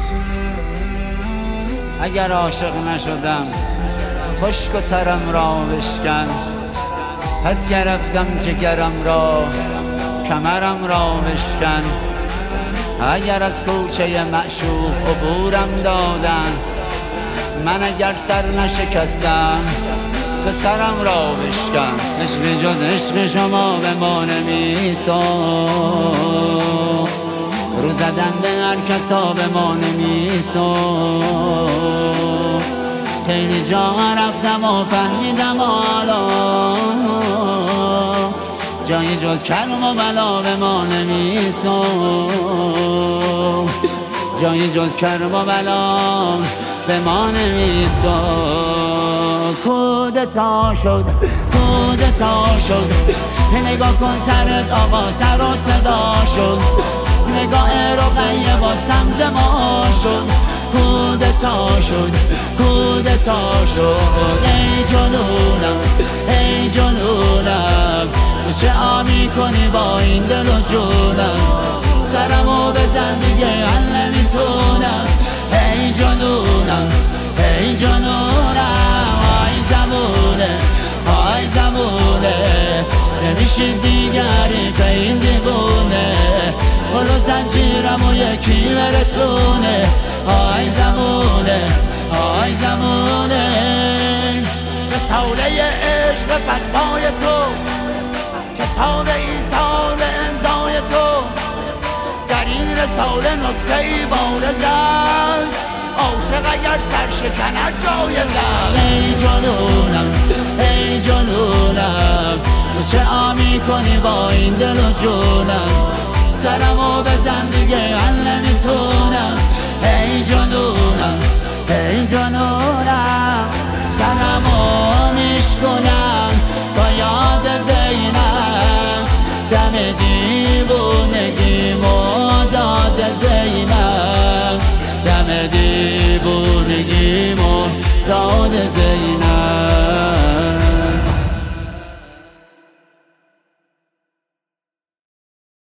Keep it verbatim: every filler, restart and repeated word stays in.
اگر عاشق نشدم خشک و ترم را بشکن، پس گرفتم جگرم را کمرم را بشکن. اگر از کوچه معشوق عبورم دادن، من اگر سر نشکستم تو سرم را بشکن. عشق جز عشق شما به ما نمیسا، رو زدن به هر کسا به ما نمیسا. خیلی جا رفتم و فهمیدم حالا، جایی جز کرم و بلا به ما نمیسا، جایی جز کرم و بلا به ما نمیسا. کودتا شد کودتا شد، نگاه کن سرت آقا سر و صدا شد، نگاه رقیه با سمت ما شد. کودتا شد کودتا شد، ای جنونم ای جنونم، تو چه آمی کنی با این دل و جونم. سرمو بزن دیگه من نمیتونم، ای جنونم ای جنونم. آی زمونه آی زمونه، نمیشید دیگری که این دیوونه، قل و زنجیرم و یکی برسونه. آی زمونه آی زمونه، رساله عشق فتوای تو، کتاب ایثار امضای تو، در این رساله نکته‌ای بارز است، عاشق اگر سر شکند جایز است. ای جنونم ای جنونم، تو چه آمی کنی با این دل و جونم. سرمو بزن دیگه من نمیتونم، ای جنونم ای جنونم. سرمو میشکنم با یاد زینب، دم دیوونگیمو داد زینب، دم دیوونگیمو داد زینب.